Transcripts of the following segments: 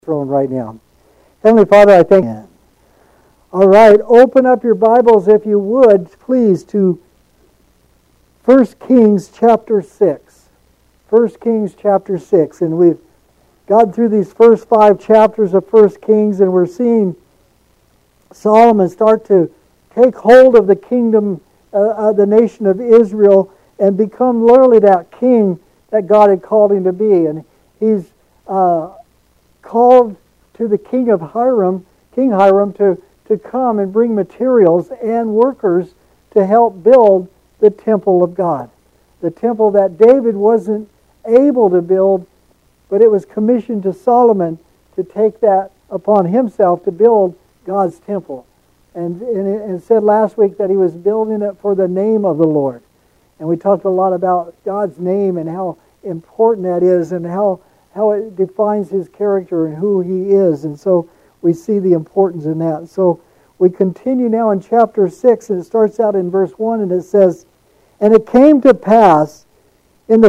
throne right now. Heavenly Father, I thank you. All right, open up your Bibles, if you would, please, to 1 Kings chapter 6. 1 Kings chapter 6. And we've gone through these first 5 chapters of 1 Kings, and we're seeing Solomon start to take hold of the kingdom, the nation of Israel, and become literally that king that God had called him to be. And he's called to the King Hiram, to come and bring materials and workers to help build the temple of God. The temple that David wasn't able to build, but it was commissioned to Solomon to take that upon himself to build God's temple. And it said last week that he was building it for the name of the Lord. And we talked a lot about God's name and how important that is and how it defines his character and who he is. And so we see the importance in that. So we continue now in chapter 6, and it starts out in verse 1, and it says, "And it came to pass in the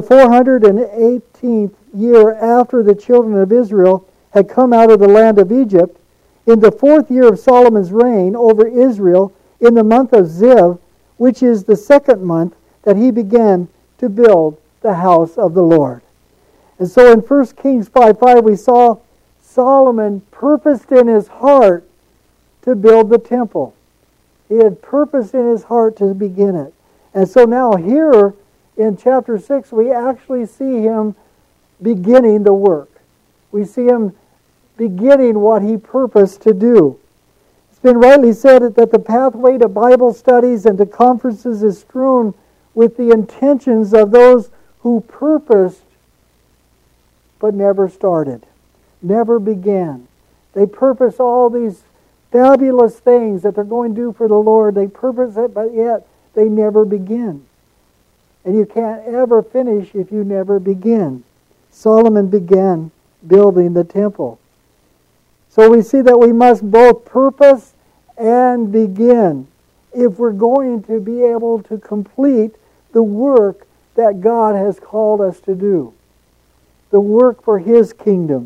418th year after the children of Israel had come out of the land of Egypt, in the 4th year of Solomon's reign over Israel, in the month of Ziv, which is the 2nd month, that he began to build the house of the Lord." And so in 1 Kings 5:5 we saw Solomon purposed in his heart to build the temple. He had purposed in his heart to begin it. And so now here in chapter 6 we actually see him beginning the work. We see him beginning what he purposed to do. It's been rightly said that the pathway to Bible studies and to conferences is strewn with the intentions of those who purposed but never started, never began. They purpose all these fabulous things that they're going to do for the Lord. They purpose it, but yet they never begin. And you can't ever finish if you never begin. Solomon began building the temple. So we see that we must both purpose and begin if we're going to be able to complete the work that God has called us to do. The work for his kingdom.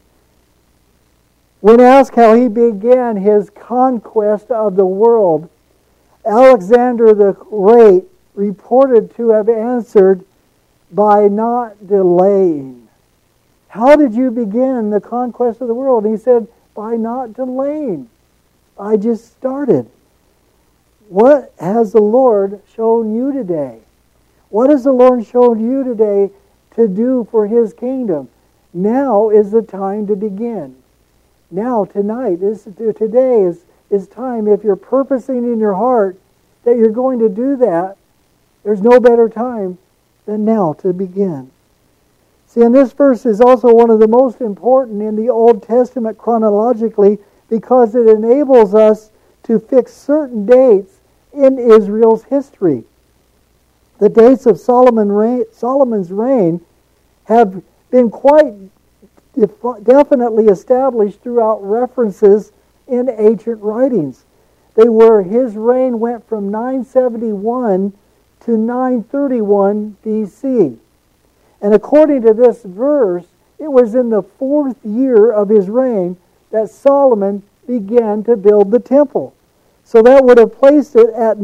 When asked how he began his conquest of the world, Alexander the Great reported to have answered, "By not delaying." How did you begin the conquest of the world? And he said, "By not delaying. I just started." What has the Lord shown you today? What has the Lord shown you today to do for his kingdom? Now is the time to begin. Now, tonight, today is time. If you're purposing in your heart that you're going to do that, there's no better time than now to begin. See, and this verse is also one of the most important in the Old Testament chronologically because it enables us to fix certain dates in Israel's history. The dates of Solomon's reign have been quite definitely established throughout references in ancient writings. His reign went from 971 to 931 BC. And according to this verse, it was in the 4th year of his reign that Solomon began to build the temple. So that would have placed it at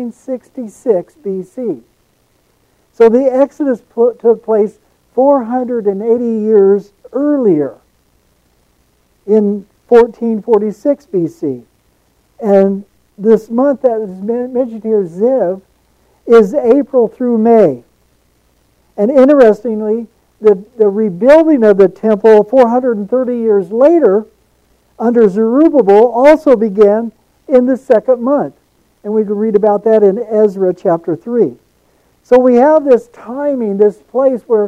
966 BC. So the Exodus took place 480 years earlier in 1446 BC. And this month that is mentioned here, Ziv, is April through May. And interestingly, the rebuilding of the temple 430 years later under Zerubbabel also began in the 2nd month. And we can read about that in Ezra chapter 3. So we have this timing, this place where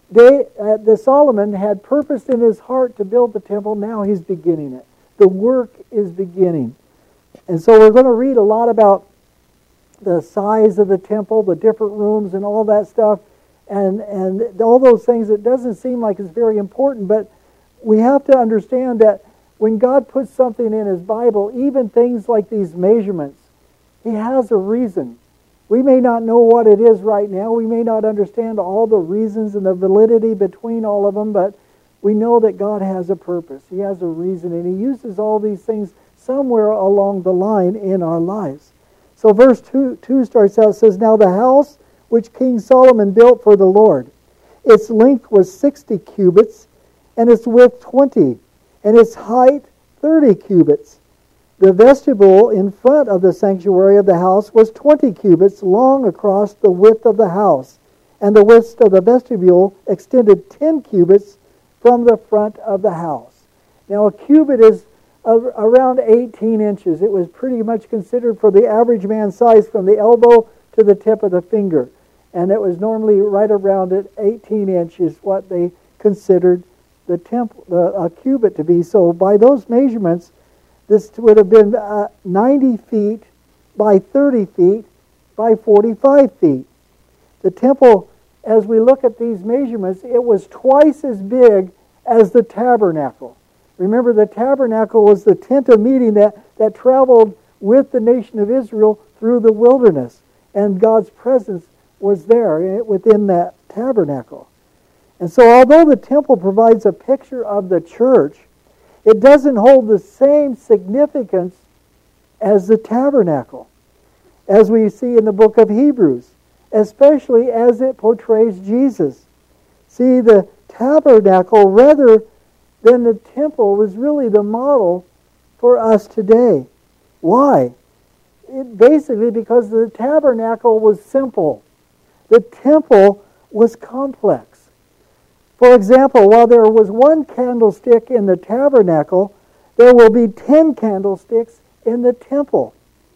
Solomon had purposed in his heart to build the temple. Now he's beginning it. The work is beginning. And so we're going to read a lot about the size of the temple, the different rooms and all that stuff, and all those things. It doesn't seem like it's very important, but we have to understand that when God puts something in his Bible, even things like these measurements, he has a reason. We may not know what it is right now. We may not understand all the reasons and the validity between all of them, but we know that God has a purpose. He has a reason, and He uses all these things somewhere along the line in our lives. So verse 2 starts out, says, "Now the house which King Solomon built for the Lord, its length was 60 cubits, and its width 20, and its height 30 cubits. The vestibule in front of the sanctuary of the house was 20 cubits long across the width of the house, and the width of the vestibule extended 10 cubits from the front of the house." Now a cubit is around 18 inches. It was pretty much considered for the average man's size from the elbow to the tip of the finger. And it was normally right around at 18 inches what they considered a cubit to be. So by those measurements, this would have been 90 feet by 30 feet by 45 feet. The temple, as we look at these measurements, it was twice as big as the tabernacle. Remember, the tabernacle was the tent of meeting that traveled with the nation of Israel through the wilderness. And God's presence was there within that tabernacle. And so although the temple provides a picture of the church, it doesn't hold the same significance as the tabernacle, as we see in the book of Hebrews, especially as it portrays Jesus. See, the tabernacle, rather than the temple, was really the model for us today. Why? Basically because the tabernacle was simple. The temple was complex. For example, while there was one candlestick in the tabernacle, there will be 10 candlesticks in the temple.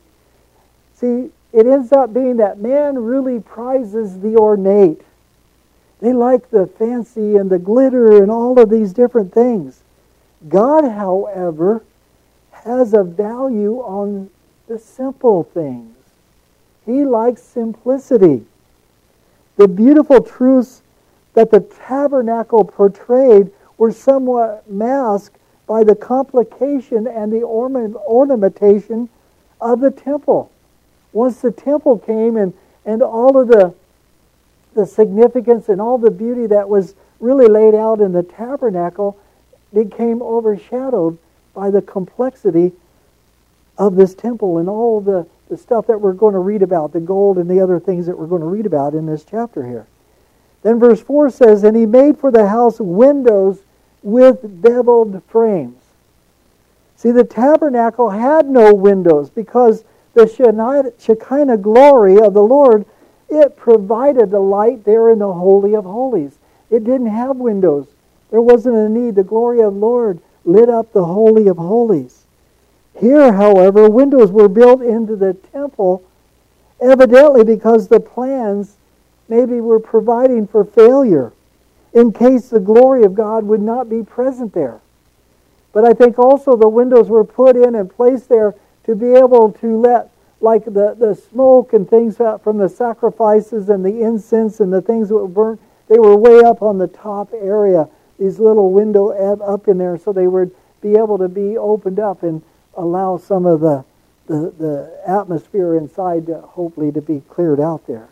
See, it ends up being that man really prizes the ornate. They like the fancy and the glitter and all of these different things. God, however, has a value on the simple things. He likes simplicity. The beautiful truths that the tabernacle portrayed were somewhat masked by the complication and the ornamentation of the temple. Once the temple came and all of the significance and all the beauty that was really laid out in the tabernacle became overshadowed by the complexity of this temple and all the stuff that we're going to read about, the gold and the other things that we're going to read about in this chapter here. Then verse 4 says, "And he made for the house windows with beveled frames." See, the tabernacle had no windows because the Shekinah glory of the Lord, it provided the light there in the Holy of Holies. It didn't have windows. There wasn't a need. The glory of the Lord lit up the Holy of Holies. Here, however, windows were built into the temple, evidently because the plans maybe were providing for failure, in case the glory of God would not be present there. But I think also the windows were put in and placed there to be able to let, like the smoke and things from the sacrifices and the incense and the things that were burnt, they were way up on the top area, these little windows up in there, so they would be able to be opened up and allow some of the atmosphere inside hopefully to be cleared out there.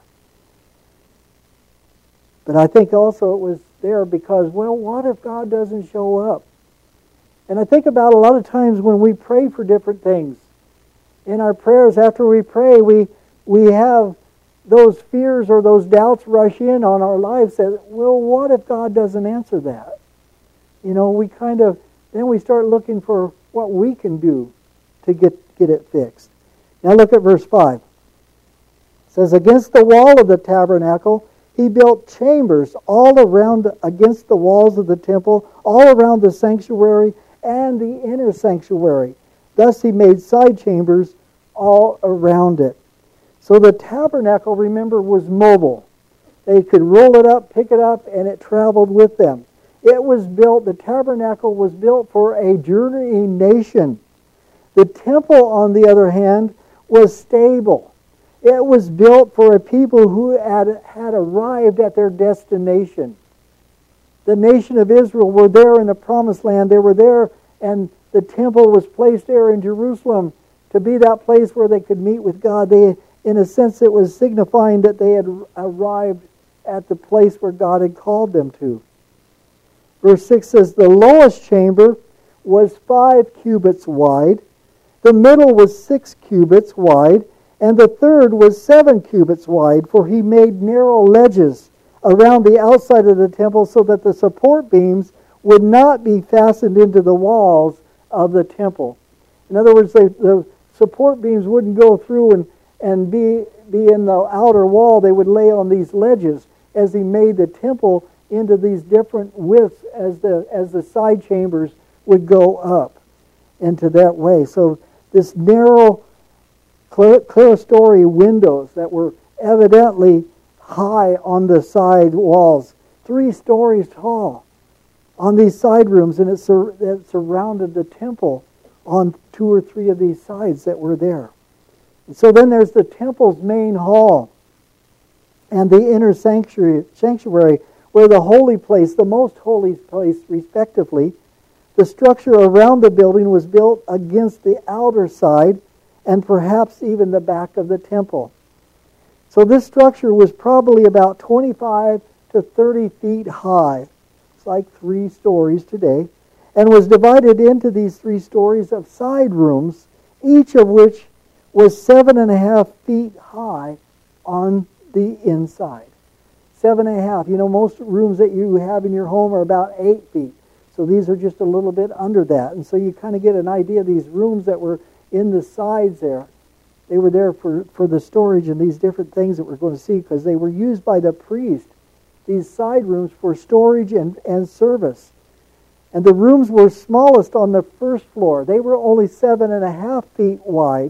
But I think also it was there because, well, what if God doesn't show up? And I think about a lot of times when we pray for different things. In our prayers, after we pray, we have those fears or those doubts rush in on our lives that, well, what if God doesn't answer that? You know, then we start looking for what we can do to get it fixed. Now look at verse 5. It says, "Against the wall of the tabernacle, he built chambers all around against the walls of the temple, all around the sanctuary and the inner sanctuary. Thus he made side chambers all around it." So the tabernacle, remember, was mobile. They could roll it up, pick it up, and it traveled with them. The tabernacle was built for a journeying nation. The temple, on the other hand, was stable. It was built for a people who had arrived at their destination. The nation of Israel were there in the promised land. They were there, and the temple was placed there in Jerusalem to be that place where they could meet with God. In a sense, it was signifying that they had arrived at the place where God had called them to. Verse 6 says, the lowest chamber was 5 cubits wide, the middle was 6 cubits wide, and the third was 7 cubits wide, for he made narrow ledges around the outside of the temple so that the support beams would not be fastened into the walls of the temple. In other words, the support beams wouldn't go through and be in the outer wall. They would lay on these ledges as he made the temple into these different widths as the side chambers would go up into that way. So this narrow clerestory windows that were evidently high on the side walls, 3 stories tall on these side rooms, and it surrounded the temple on 2 or 3 of these sides that were there. And so then there's the temple's main hall and the inner sanctuary where the holy place, the most holy place respectively. The structure around the building was built against the outer side and perhaps even the back of the temple. So this structure was probably about 25 to 30 feet high. It's like 3 stories today. And was divided into these 3 stories of side rooms, each of which was 7.5 feet high on the inside. 7.5. You know, most rooms that you have in your home are about 8 feet. So these are just a little bit under that. And so you kind of get an idea of these rooms that were in the sides there. They were there for the storage and these different things that we're going to see, because they were used by the priest, these side rooms, for storage and service. And the rooms were smallest on the first floor. They were only 7.5 feet wide.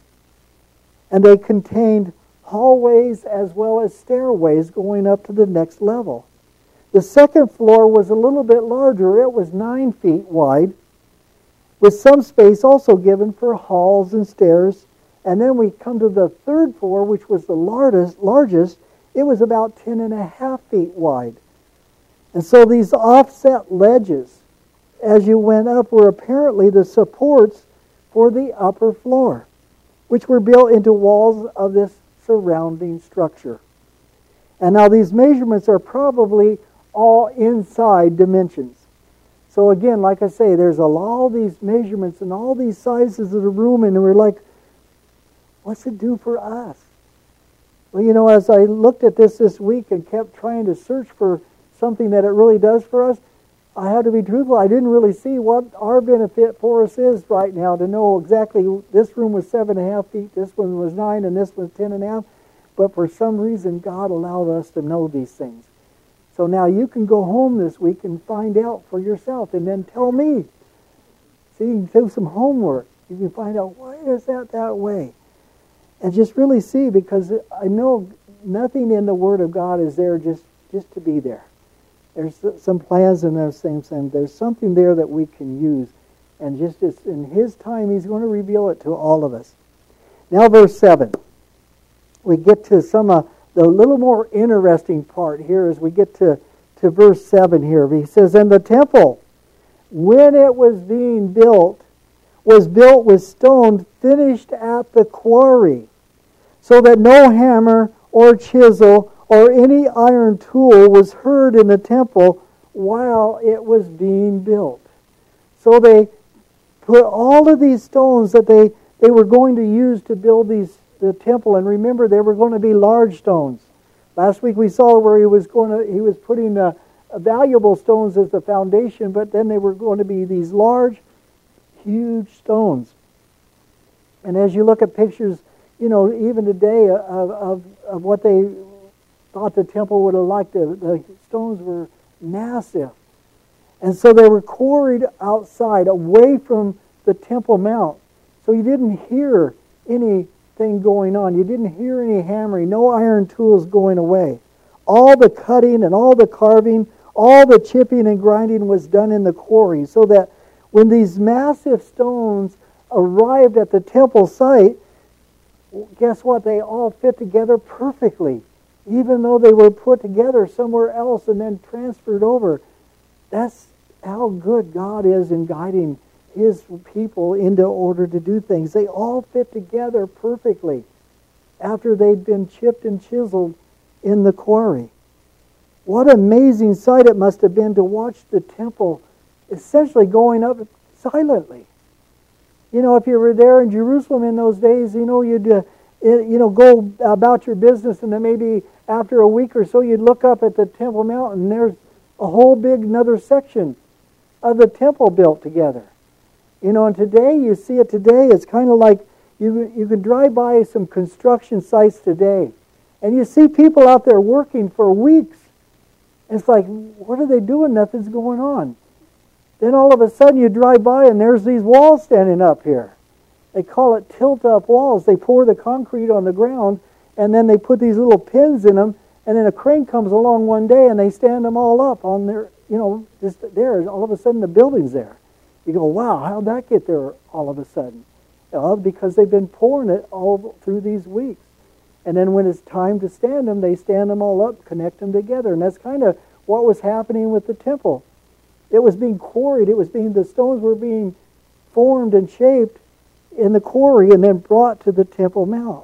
And they contained hallways as well as stairways going up to the next level. The second floor was a little bit larger. It was 9 feet wide, with some space also given for halls and stairs. And then we come to the third floor, which was the largest. It was about 10.5 feet wide. And so these offset ledges, as you went up, were apparently the supports for the upper floor, which were built into walls of this surrounding structure. And now these measurements are probably all inside dimensions. So again, like I say, there's all these measurements and all these sizes of the room, and we're like, what's it do for us? Well, you know, as I looked at this week and kept trying to search for something that it really does for us, I had to be truthful. I didn't really see what our benefit for us is right now to know exactly this room was 7.5 feet, this one was 9, and this was 10.5. But for some reason, God allowed us to know these things. So now you can go home this week and find out for yourself and then tell me. See, you can do some homework. You can find out, why is that way? And just really see, because I know nothing in the Word of God is there just to be there. There's some plans and those things, and there's something there that we can use. And just as in His time, He's going to reveal it to all of us. Now verse 7. We get to the little more interesting part here as we get to verse 7 here. He says, and the temple, when it was being built, was built with stone finished at the quarry, so that no hammer or chisel or any iron tool was heard in the temple while it was being built. So they put all of these stones that they were going to use to build the temple, and remember, they were going to be large stones. Last week we saw where he was putting valuable stones as the foundation, but then they were going to be these large, huge stones. And as you look at pictures, you know, even today of what they thought the temple would have liked, the stones were massive. And so they were quarried outside, away from the Temple Mount. So you didn't hear anything going on. You didn't hear any hammering, no iron tools going away. All the cutting and all the carving, all the chipping and grinding was done in the quarry, so that when these massive stones arrived at the temple site, guess what? They all fit together perfectly, even though they were put together somewhere else and then transferred over. That's how good God is in guiding His people into order to do things. They all fit together perfectly after they'd been chipped and chiseled in the quarry. What an amazing sight it must have been to watch the temple essentially going up silently. You know, if you were there in Jerusalem in those days, you know, you'd go about your business, and then maybe after a week or so, you'd look up at the Temple Mount, and there's a whole big another section of the temple built together. You know, and today, you see it today, it's kind of like you can drive by some construction sites today, and you see people out there working for weeks. It's like, what are they doing? Nothing's going on. Then all of a sudden you drive by and there's these walls standing up here. They call it tilt-up walls. They pour the concrete on the ground, and then they put these little pins in them, and then a crane comes along one day and they stand them all up on their, just there. All of a sudden the building's there. You go, wow, how'd that get there all of a sudden? Well, because they've been pouring it all through these weeks. And then when it's time to stand them, they stand them all up, connect them together. And that's kind of what was happening with the temple. It was being quarried. The stones were being formed and shaped in the quarry and then brought to the Temple Mount.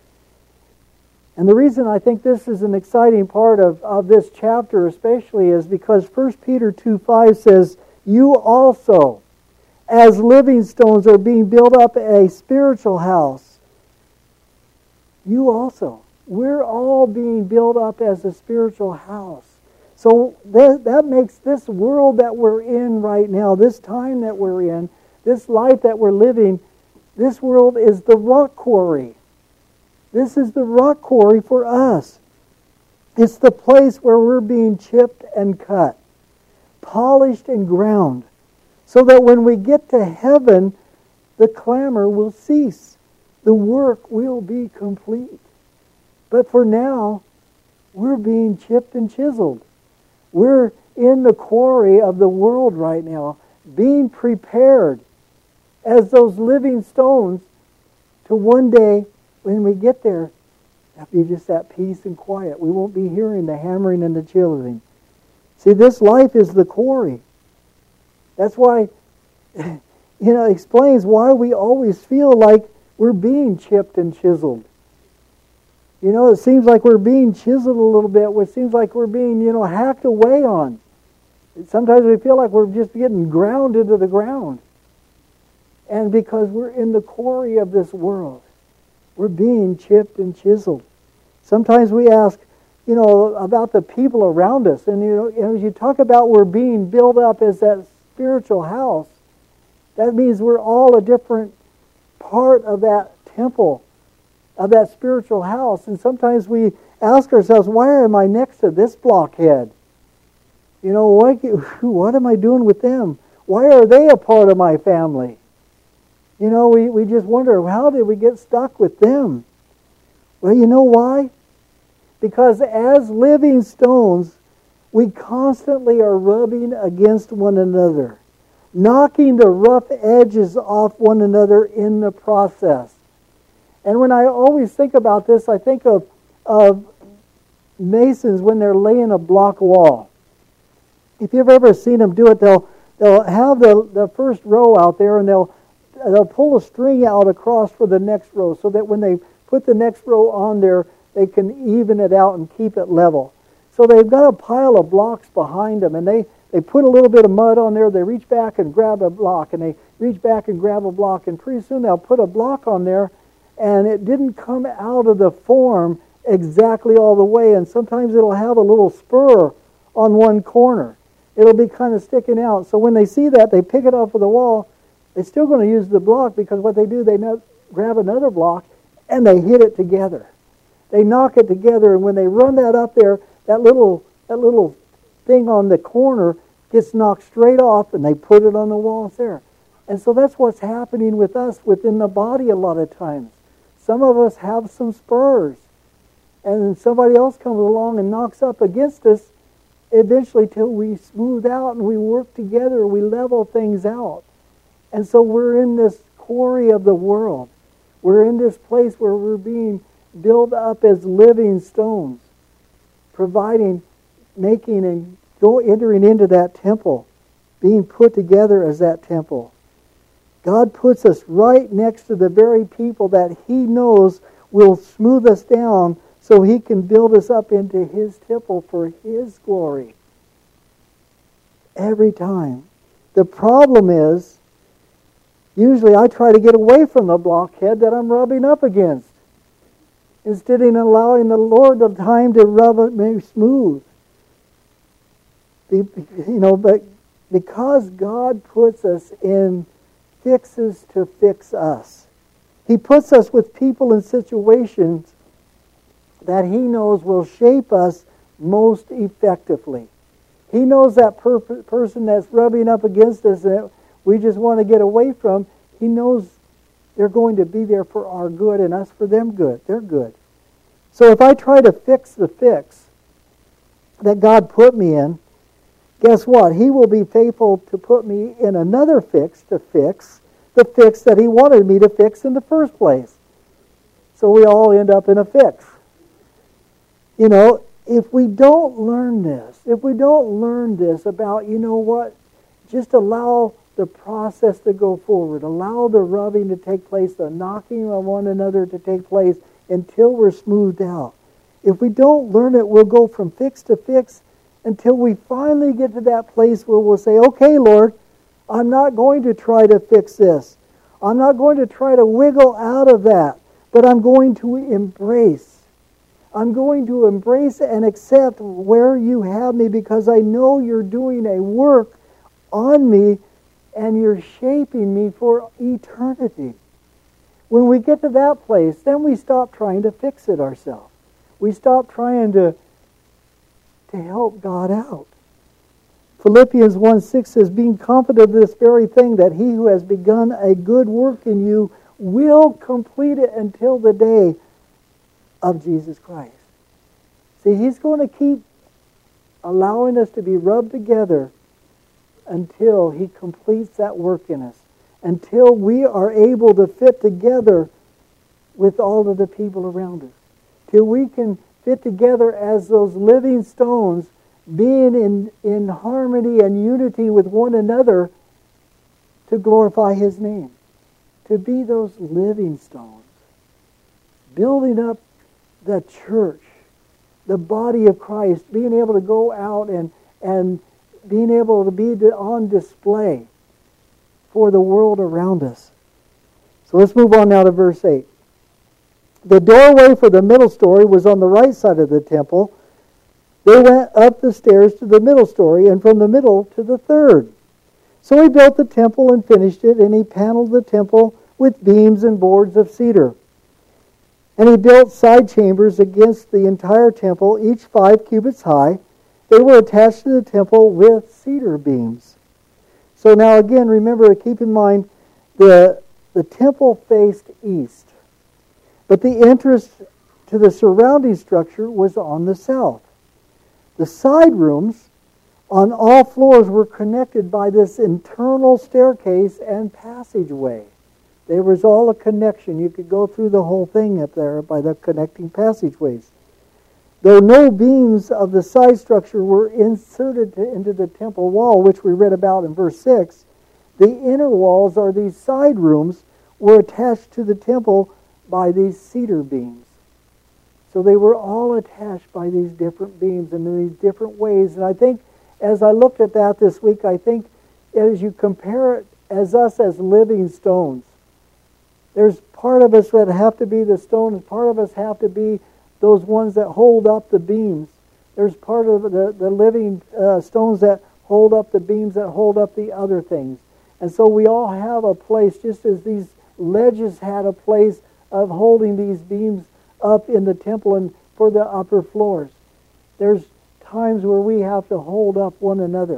And the reason I think this is an exciting part of this chapter especially is because 1 Peter 2:5 says, "You also, as living stones, are being built up a spiritual house." You also. We're all being built up as a spiritual house. So that makes this world that we're in right now, this time that we're in, this life that we're living, this world is the rock quarry. This is the rock quarry for us. It's the place where we're being chipped and cut, polished and ground, so that when we get to heaven, the clamor will cease. The work will be complete. But for now, we're being chipped and chiseled. We're in the quarry of the world right now, being prepared as those living stones to one day, when we get there, it'll be just that peace and quiet. We won't be hearing the hammering and the chiseling. See, this life is the quarry. That's why, it explains why we always feel like we're being chipped and chiseled. It seems like we're being chiseled a little bit. It seems like we're being, hacked away on. Sometimes we feel like we're just getting ground into the ground. And because we're in the quarry of this world, we're being chipped and chiseled. Sometimes we ask, about the people around us. And, as you talk about we're being built up as that spiritual house, that means we're all a different part of that temple, of that spiritual house. And sometimes we ask ourselves, why am I next to this blockhead? What am I doing with them? Why are they a part of my family? We just wonder, how did we get stuck with them? Well, you know why? Because as living stones, we constantly are rubbing against one another, knocking the rough edges off one another in the process. And when I always think about this, I think of masons when they're laying a block wall. If you've ever seen them do it, they'll have the first row out there, and they'll pull a string out across for the next row, so that when they put the next row on there, they can even it out and keep it level. So they've got a pile of blocks behind them, and they put a little bit of mud on there. They reach back and grab a block, and they reach back and grab a block, and pretty soon they'll put a block on there, and it didn't come out of the form exactly all the way, and sometimes it'll have a little spur on one corner. It'll be kind of sticking out. So when they see that, they pick it off of the wall. They're still going to use the block, because what they do, they grab another block and they hit it together. They knock it together, and when they run that up there, that little thing on the corner gets knocked straight off, and they put it on the walls there. And so that's what's happening with us within the body a lot of times. Some of us have some spurs, and then somebody else comes along and knocks up against us, eventually till we smooth out and we work together, we level things out. And so we're in this quarry of the world. We're in this place where we're being built up as living stones, providing, making, and entering into that temple, being put together as that temple. God puts us right next to the very people that He knows will smooth us down so He can build us up into His temple for His glory. Every time. The problem is, usually I try to get away from the blockhead that I'm rubbing up against, instead of allowing the Lord the time to rub me smooth. But because God puts us in fixes to fix us, He puts us with people and situations that He knows will shape us most effectively. He knows that person that's rubbing up against us that we just want to get away from. He knows they're going to be there for our good and us for them good. They're good. So if I try to fix the fix that God put me in, guess what? He will be faithful to put me in another fix to fix the fix that He wanted me to fix in the first place. So we all end up in a fix. If we don't learn this, about, just allow the process to go forward, allow the rubbing to take place, the knocking on one another to take place until we're smoothed out. If we don't learn it, we'll go from fix to fix until we finally get to that place where we'll say, okay, Lord, I'm not going to try to fix this. I'm not going to try to wiggle out of that, but I'm going to embrace. I'm going to embrace and accept where You have me, because I know You're doing a work on me and You're shaping me for eternity. When we get to that place, then we stop trying to fix it ourselves. We stop trying to help God out. Philippians 1:6 says, being confident of this very thing, that He who has begun a good work in you will complete it until the day of Jesus Christ. See, He's going to keep allowing us to be rubbed together until He completes that work in us, until we are able to fit together with all of the people around us, till we can fit together as those living stones, being in harmony and unity with one another to glorify His name, to be those living stones, building up the church, the body of Christ, being able to go out and being able to be on display for the world around us. So let's move on now to verse 8. The doorway for the middle story was on the right side of the temple. They went up the stairs to the middle story, and from the middle to the third. So He built the temple and finished it, and He paneled the temple with beams and boards of cedar. And He built side chambers against the entire temple, each 5 cubits high. They were attached to the temple with cedar beams. So now again, remember, keep in mind, the temple faced east. But the entrance to the surrounding structure was on the south. The side rooms on all floors were connected by this internal staircase and passageway. There was all a connection. You could go through the whole thing up there by the connecting passageways. Though no beams of the side structure were inserted into the temple wall, which we read about in verse 6, the inner walls, or these side rooms, were attached to the temple by these cedar beams. So they were all attached by these different beams and in these different ways. And I think as I looked at that this week, I think as you compare it as us as living stones, there's part of us that have to be the stone, and part of us have to be those ones that hold up the beams. There's part of the living stones that hold up the beams that hold up the other things. And so we all have a place, just as these ledges had a place of holding these beams up in the temple and for the upper floors. There's times where we have to hold up one another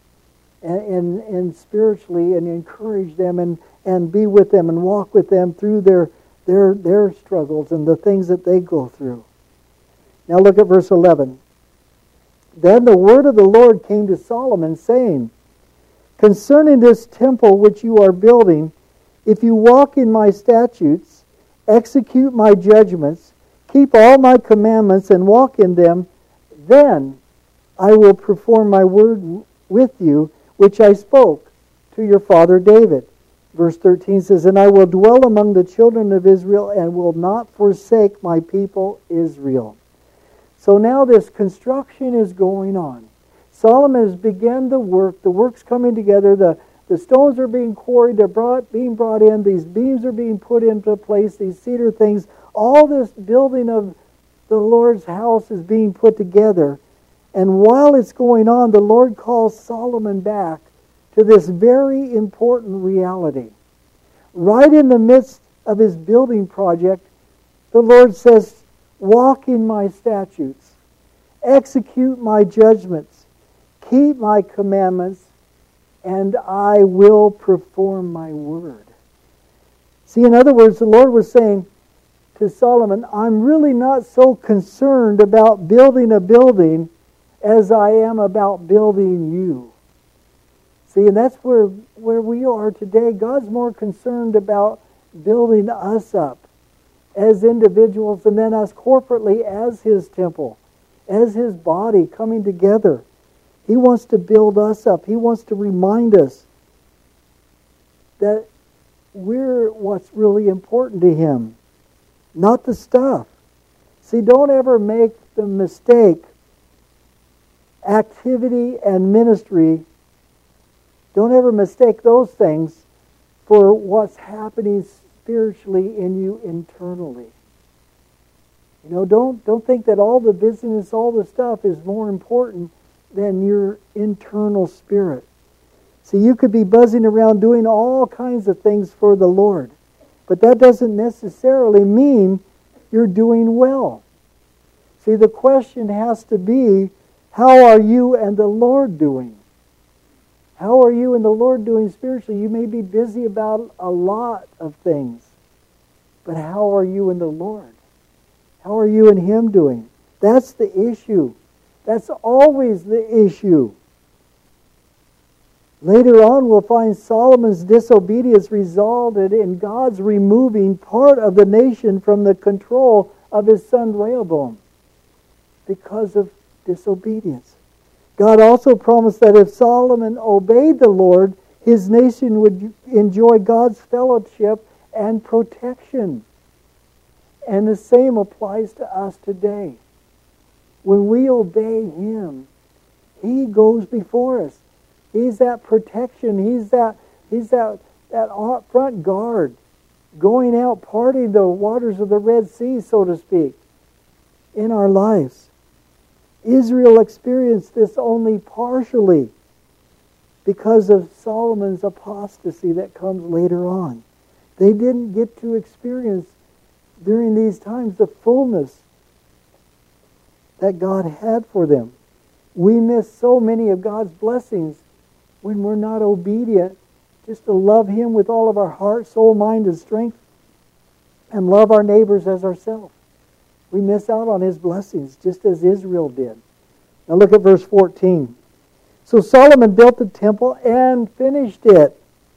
and spiritually and encourage them and be with them and walk with them through their struggles and the things that they go through. Now look at verse 11. Then the word of the Lord came to Solomon, saying, concerning this temple which you are building, if you walk in my statutes, execute my judgments, keep all my commandments, and walk in them, then I will perform my word with you, which I spoke to your father David. Verse 13 says, "And I will dwell among the children of Israel and will not forsake my people Israel." So now this construction is going on. Solomon has begun the work. The work's coming together. The stones are being quarried. They're being brought in. These beams are being put into place. These cedar things. All this building of the Lord's house is being put together. And while it's going on, the Lord calls Solomon back to this very important reality. Right in the midst of his building project, the Lord says, "Walk in my statutes, execute my judgments, keep my commandments, and I will perform my word." See, in other words, the Lord was saying to Solomon, I'm really not so concerned about building a building as I am about building you. See, and that's where we are today. God's more concerned about building us up as individuals and then us corporately as His temple, as His body coming together. He wants to build us up. He wants to remind us that we're what's really important to Him, not the stuff. See, don't ever make the mistake, activity and ministry, don't ever mistake those things for what's happening spiritually in you internally. You know, don't think that all the busyness, all the stuff is more important than your internal spirit. See, you could be buzzing around doing all kinds of things for the Lord, but that doesn't necessarily mean you're doing well. See, the question has to be, how are you and the Lord doing? How are you and the Lord doing spiritually? You may be busy about a lot of things, but how are you and the Lord? How are you and Him doing? That's the issue. That's always the issue. Later on, we'll find Solomon's disobedience resulted in God's removing part of the nation from the control of his son Rehoboam because of disobedience. God also promised that if Solomon obeyed the Lord, his nation would enjoy God's fellowship and protection. And the same applies to us today. When we obey Him, He goes before us. He's that protection. He's that front guard, going out parting the waters of the Red Sea, so to speak, in our lives. Israel experienced this only partially because of Solomon's apostasy that comes later on. They didn't get to experience during these times the fullness that God had for them. We miss so many of God's blessings when we're not obedient just to love Him with all of our heart, soul, mind, and strength, and love our neighbors as ourselves. We miss out on His blessings, just as Israel did. Now look at verse 14. So Solomon built the temple and finished it.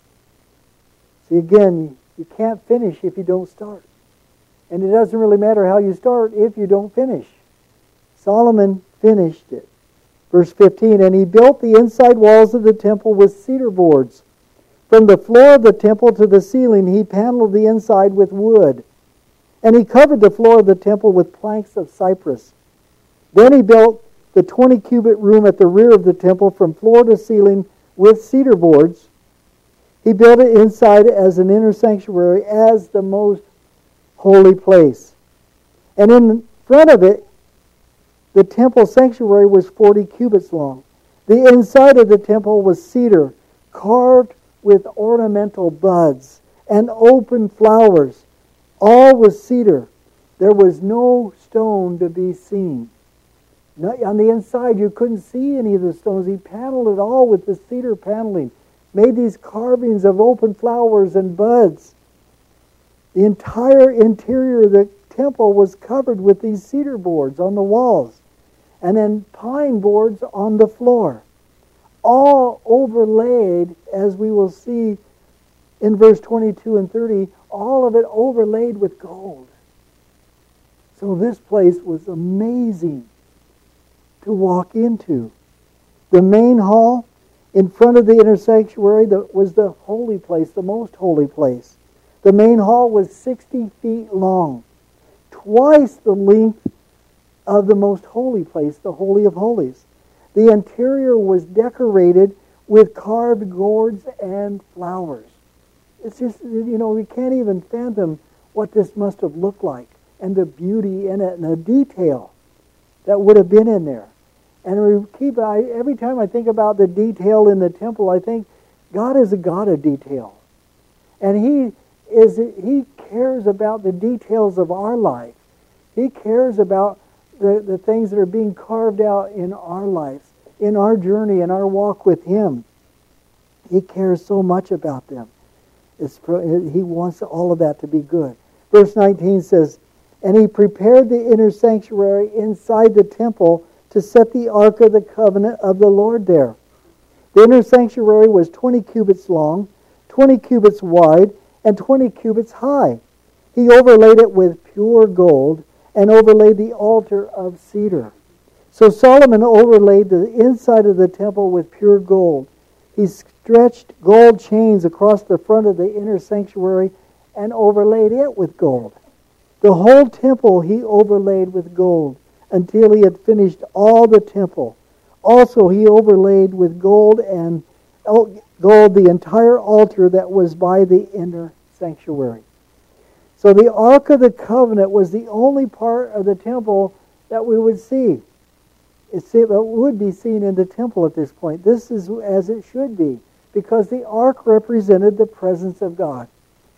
See, again, you can't finish if you don't start. And it doesn't really matter how you start if you don't finish. Solomon finished it. Verse 15, and he built the inside walls of the temple with cedar boards. From the floor of the temple to the ceiling, he paneled the inside with wood. And he covered the floor of the temple with planks of cypress. Then he built the 20-cubit room at the rear of the temple from floor to ceiling with cedar boards. He built it inside as an inner sanctuary, as the most holy place. And in front of it, the temple sanctuary was 40 cubits long. The inside of the temple was cedar, carved with ornamental buds and open flowers. All was cedar. There was no stone to be seen. On the inside, you couldn't see any of the stones. He paneled it all with the cedar paneling. Made these carvings of open flowers and buds. The entire interior of the temple was covered with these cedar boards on the walls. And then pine boards on the floor. All overlaid, as we will see in verse 22 and 30, all of it overlaid with gold. So this place was amazing to walk into. The main hall In front of the inner sanctuary was the holy place, the most holy place. The main hall was 60 feet long, twice the length of the most holy place, the Holy of Holies. The interior was decorated with carved gourds and flowers. It's just, we can't even fathom what this must have looked like, and the beauty in it, and the detail that would have been in there. And every time I think about the detail in the temple, I think God is a God of detail. And He cares about the details of our life. He cares about the things that are being carved out in our lives, in our journey, in our walk with Him. He cares so much about them. He wants all of that to be good. Verse 19 says, "And He prepared the inner sanctuary inside the temple to set the Ark of the Covenant of the Lord there. The inner sanctuary was 20 cubits long, 20 cubits wide, and 20 cubits high. He overlaid it with pure gold and overlaid the altar of cedar. So Solomon overlaid the inside of the temple with pure gold. He stretched gold chains across the front of the inner sanctuary and overlaid it with gold. The whole temple he overlaid with gold until he had finished all the temple. Also he overlaid with gold the entire altar that was by the inner sanctuary." So the Ark of the Covenant was the only part of the temple that we would see. It would be seen in the temple at this point. This is as it should be, because the Ark represented the presence of God.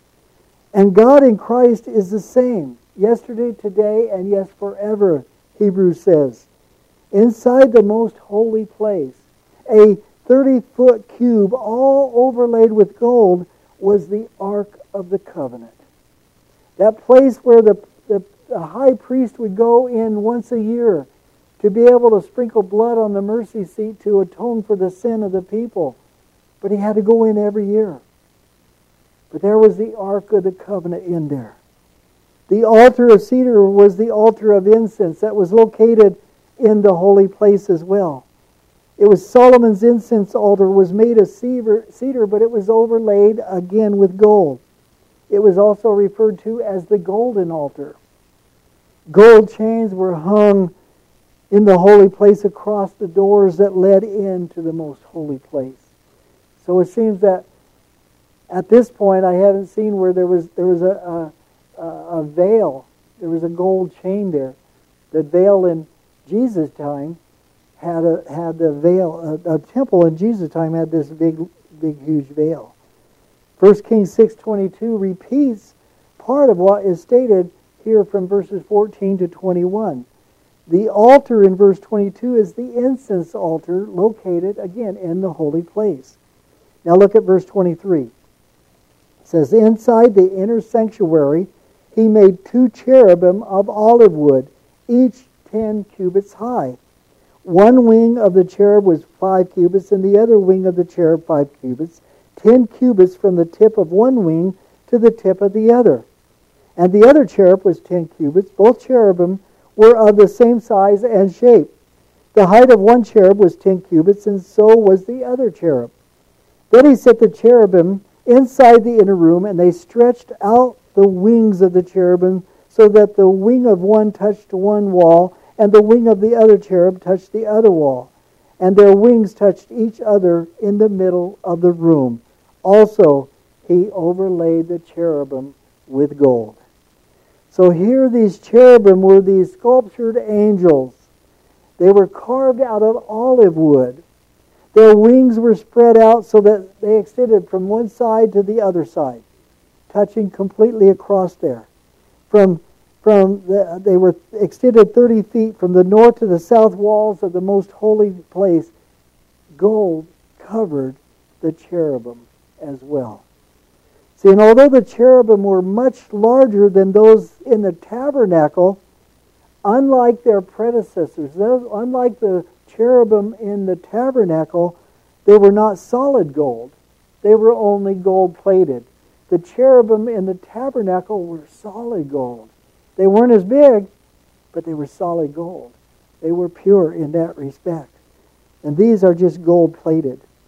And God in Christ is the same, yesterday, today, and yes, forever, Hebrews says. Inside the most holy place, a 30-foot cube all overlaid with gold was the Ark of the Covenant. That place where the high priest would go in once a year to be able to sprinkle blood on the mercy seat to atone for the sin of the people. But he had to go in every year. But there was the Ark of the Covenant in there. The altar of cedar was the altar of incense that was located in the holy place as well. It was Solomon's incense altar was made of cedar, but it was overlaid again with gold. It was also referred to as the golden altar. Gold chains were hung in the holy place across the doors that led into the most holy place. So it seems that at this point I haven't seen where there was a veil. There was a gold chain there. The veil in Jesus' time had the veil. A temple in Jesus' time had this big, huge veil. 1 Kings 6:22 repeats part of what is stated here from verses 14 to 21. The altar in verse 22 is the incense altar located, again, in the holy place. Now look at verse 23. It says, "Inside the inner sanctuary he made 2 cherubim of olive wood, each 10 cubits high. One wing of the cherub was 5 cubits, and the other wing of the cherub 5 cubits, 10 cubits from the tip of one wing to the tip of the other. And the other cherub was 10 cubits. Both cherubim were of the same size and shape. The height of one cherub was 10 cubits, and so was the other cherub. Then he set the cherubim inside the inner room, and they stretched out the wings of the cherubim so that the wing of one touched one wall, and the wing of the other cherub touched the other wall. And their wings touched each other in the middle of the room. Also, he overlaid the cherubim with gold." So here these cherubim were these sculptured angels. They were carved out of olive wood. Their wings were spread out so that they extended from one side to the other side, touching completely across there. They were extended 30 feet from the north to the south walls of the most holy place. Gold covered the cherubim as well. See, and although the cherubim were much larger than those in the tabernacle, unlike their predecessors, unlike the cherubim in the tabernacle, they were not solid gold. They were only gold-plated. The cherubim in the tabernacle were solid gold. They weren't as big, but they were solid gold. They were pure in that respect. And these are just gold-plated.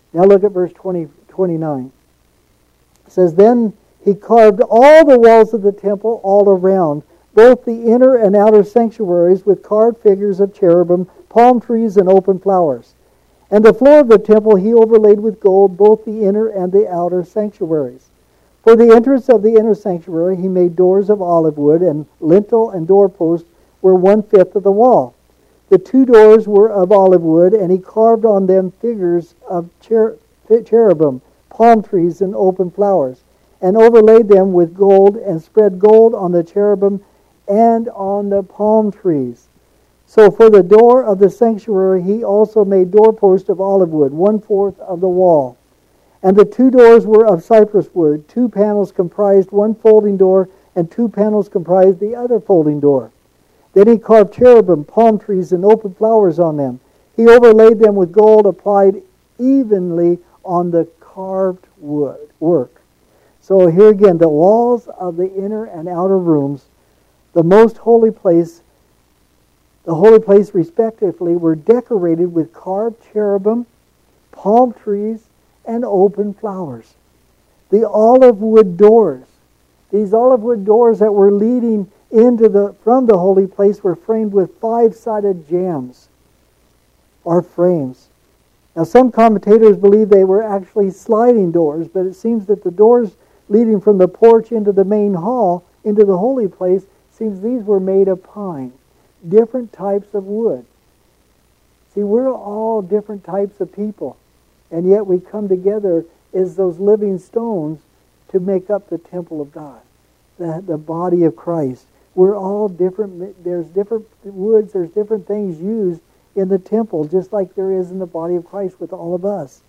Now look at verse 29. It says, Then he carved all the walls of the temple all around, both the inner and outer sanctuaries, with carved figures of cherubim, palm trees, and open flowers. And the floor of the temple he overlaid with gold, both the inner and the outer sanctuaries. For the entrance of the inner sanctuary he made doors of olive wood, and lintel and doorpost were 1/5 of the wall. The 2 doors were of olive wood, and he carved on them figures of cherubim, palm trees, and open flowers, and overlaid them with gold, and spread gold on the cherubim and on the palm trees. So for the door of the sanctuary he also made doorposts of olive wood, 1/4 of the wall. And the 2 doors were of cypress wood. 2 panels comprised one folding door, and 2 panels comprised the other folding door. Then he carved cherubim, palm trees, and open flowers on them. He overlaid them with gold applied evenly on the carved wood work. So here again, the walls of the inner and outer rooms, the most holy place, the holy place respectively, were decorated with carved cherubim, palm trees, and open flowers. The olive wood doors, these olive wood doors that were leading from the holy place, were framed with 5-sided jambs, or frames. Now some commentators believe they were actually sliding doors, but it seems that the doors leading from the porch into the main hall, into the holy place, seems these were made of pine, different types of wood. See, we're all different types of people, and yet we come together as those living stones to make up the temple of God, the body of Christ. We're all different. There's different woods, there's different things used in the temple, just like there is in the body of Christ with all of us.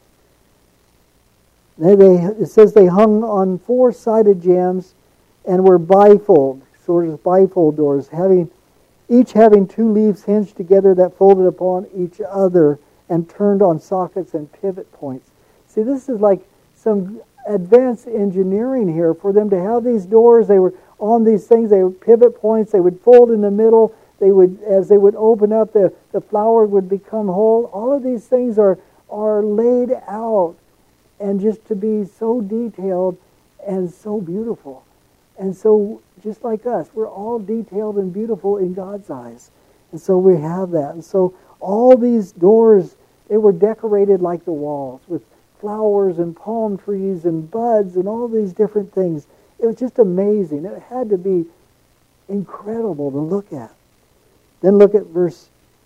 It says they hung on 4-sided jambs and were bifold, sort of bifold doors, each having 2 leaves hinged together that folded upon each other and turned on sockets and pivot points. See, this is like some advanced engineering here for them to have these doors. They were on these things. They were pivot points. They would fold in the middle. As they would open up, the flower would become whole. All of these things are laid out, and just to be so detailed and so beautiful. And so, just like us, we're all detailed and beautiful in God's eyes. And so we have that. And so all these doors, they were decorated like the walls, with flowers and palm trees and buds and all these different things. It was just amazing. It had to be incredible to look at. Then look at verse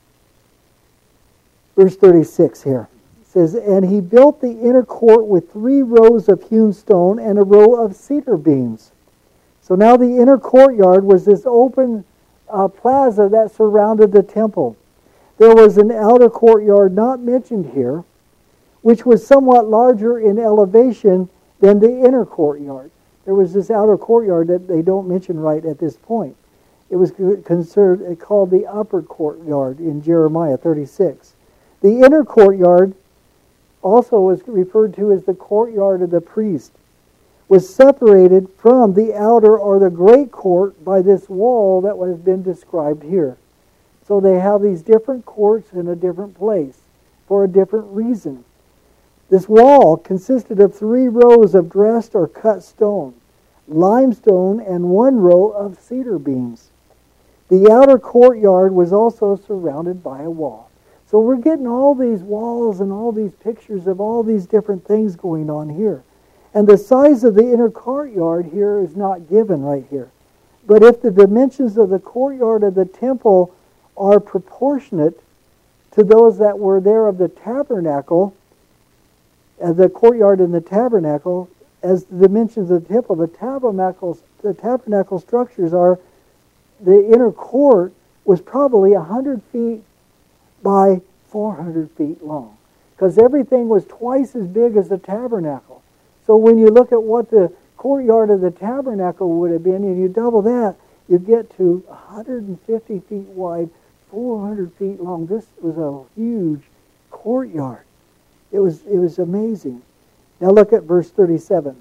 36 here. It says, And he built the inner court with 3 rows of hewn stone and a row of cedar beams. So now the inner courtyard was this open plaza that surrounded the temple. There was an outer courtyard not mentioned here, which was somewhat larger in elevation than the inner courtyard. There was this outer courtyard that they don't mention right at this point. It was called the upper courtyard in Jeremiah 36. The inner courtyard also was referred to as the courtyard of the priest, was separated from the outer or the great court by this wall that has been described here. So they have these different courts in a different place for a different reason. This wall consisted of 3 rows of dressed or cut stone, limestone, and 1 row of cedar beams. The outer courtyard was also surrounded by a wall. So we're getting all these walls and all these pictures of all these different things going on here. And the size of the inner courtyard here is not given right here. But if the dimensions of the courtyard of the temple are proportionate to those that were there of the tabernacle, the courtyard in the tabernacle, as the dimensions of the temple, the tabernacle structures are, the inner court was probably 100 feet by 400 feet long, because everything was twice as big as the tabernacle. So when you look at what the courtyard of the tabernacle would have been, and you double that, you get to 150 feet wide, 400 feet long. This was a huge courtyard. It was amazing. Now look at verse 37.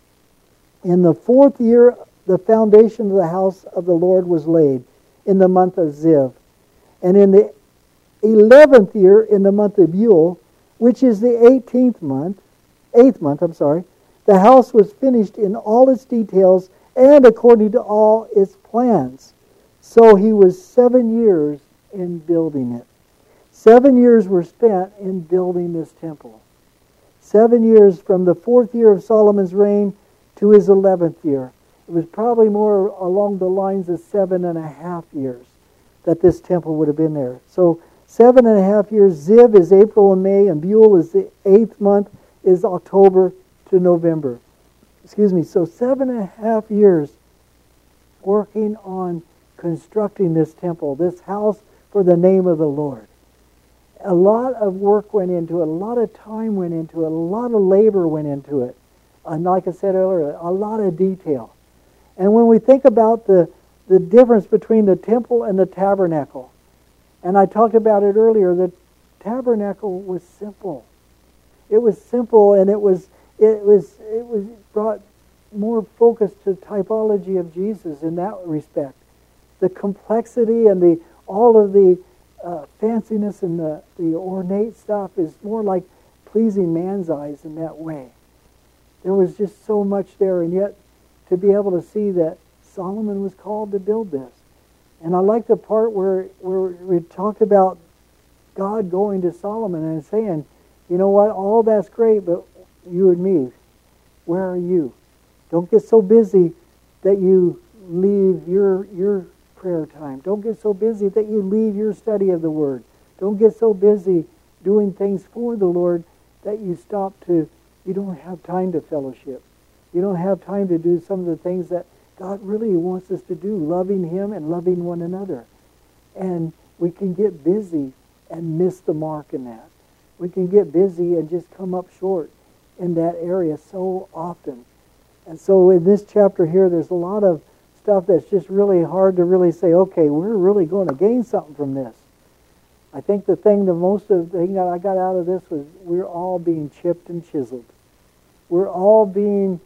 In the 4th year, the foundation of the house of the Lord was laid, in the month of Ziv. And in the 11th year, in the month of Yule, which is the 8th month, the house was finished in all its details and according to all its plans. So he was 7 years in building it. 7 years were spent in building this temple. 7 years from the 4th year of Solomon's reign to his 11th year. It was probably more along the lines of 7.5 years that this temple would have been there. So 7.5 years. Ziv is April and May, and Bule is the 8th month, is October to November. So 7.5 years working on constructing this temple, this house for the name of the Lord. A lot of work went into it, a lot of time went into it, a lot of labor went into it. And like I said earlier, a lot of detail. And when we think about the difference between the temple and the tabernacle, and I talked about it earlier, the tabernacle was simple. It was simple, and it was brought more focus to typology of Jesus in that respect. The complexity and all of the fanciness and the ornate stuff is more like pleasing man's eyes in that way. There was just so much there, and yet to be able to see that Solomon was called to build this. And I like the part where we talked about God going to Solomon and saying, you know what, all that's great, but you and me, where are you? Don't get so busy that you leave your prayer time. Don't get so busy that you leave your study of the Word. Don't get so busy doing things for the Lord that you don't have time to fellowship. You don't have time to do some of the things that God really wants us to do, loving Him and loving one another. And we can get busy and miss the mark in that. We can get busy and just come up short in that area so often. And so in this chapter here, there's a lot of stuff that's just really hard to really say, okay, we're really going to gain something from this. I think the thing that I got out of this was we're all being chipped and chiseled. We're all being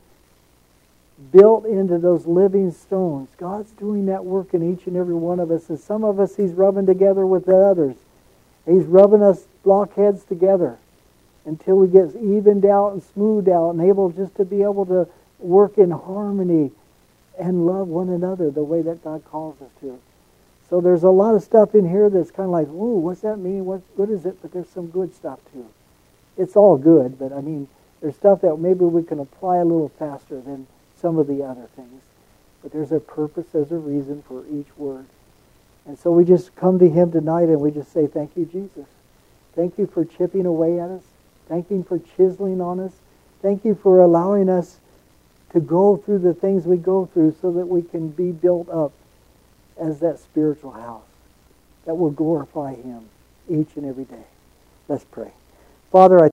built into those living stones. God's doing that work in each and every one of us. And some of us He's rubbing together with the others. He's rubbing us blockheads together until we get evened out and smoothed out and able just to be able to work in harmony and love one another the way that God calls us to. So there's a lot of stuff in here that's kind of like, ooh, what's that mean? What good is it? But there's some good stuff too. It's all good, but I mean, there's stuff that maybe we can apply a little faster than some of the other things. But there's a purpose, there's a reason for each word. And so we just come to Him tonight and we just say, thank you, Jesus. Thank you for chipping away at us. Thank you for chiseling on us. Thank you for allowing us to go through the things we go through so that we can be built up as that spiritual house that will glorify Him each and every day. Let's pray. Father, I